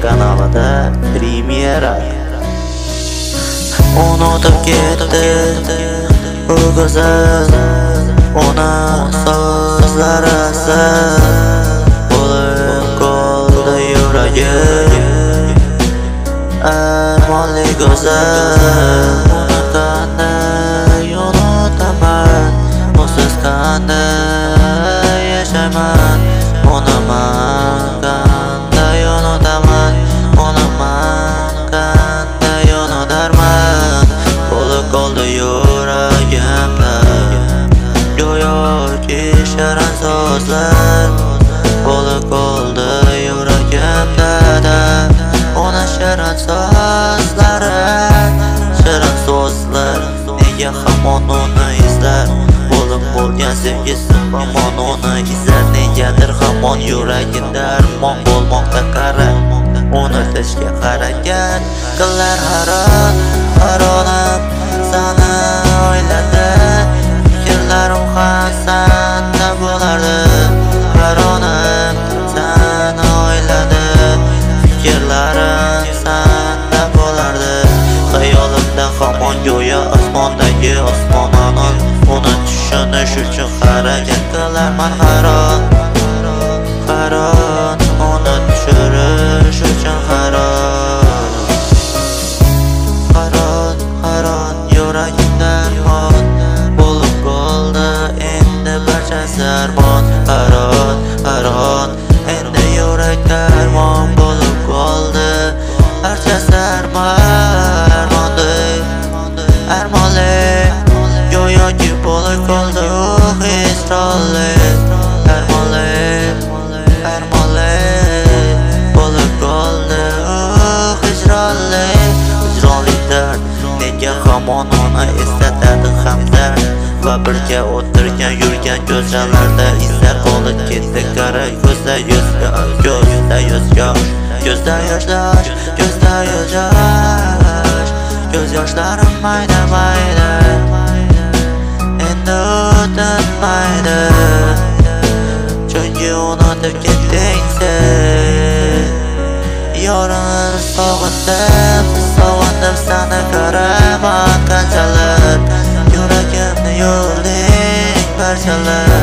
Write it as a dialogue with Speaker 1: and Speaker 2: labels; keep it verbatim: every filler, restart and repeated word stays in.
Speaker 1: kanalida premyera. Unutib ketdi u go'zal ona so'zlari bo'lib qoldi yuragim. Armonli go'zal uni qanday unutaman, usiz qanday yashayman, uni man qanday unutaman, uni man qanday unutarman. Bo'lib qoldi yuragimda go'yoki sharan so'zlar, bo'lib qoldi yuragimda ona sharan so'zlari, sharan so'zlar. Nega hamon uni izlar, bo'lib bo'lgan sevgisi hamon uni izlar. Negadir hamon yuragida armon bo'lmoqda qara, unutishga harakat qilar haron. Haronim seni o'yladi, fikrlarim ham senda bo'lardi. Haronim seni o'yladi, fikrlarim senda bo'lardi. Xayolimda hamon go'yo osmondagi osmonani uni tushunish uchun harakat qilarman. Haron, haron, uni tushirish uchun haron. Haron, haron, yuragimda armon bo'lib qoldi endi barchasi armon. Haron, haron, endi yurakda armon bo'lib qoldi barchasi armon. Armonli, go'yoki bo'lib qoldi u hijronli. Armonli, armonli, bo'lib qoldi u hijronli. Hijronli dard nega hamon uni eslatadi hamdard, va birga o'tirgan yurgan ko'chalarda izlar qolib ketdi qara ko'zda yuz ko'zda yuz yosh, ko'zda yoshlar, ko'zda yosh, ko'z yoshlarim mayda mayda endi o'tmaydi, chunki unutib ketding sen. Yorini sog'indim, sog'indim seni qaraman qanchalar, yuragimni yo'lding parchalar.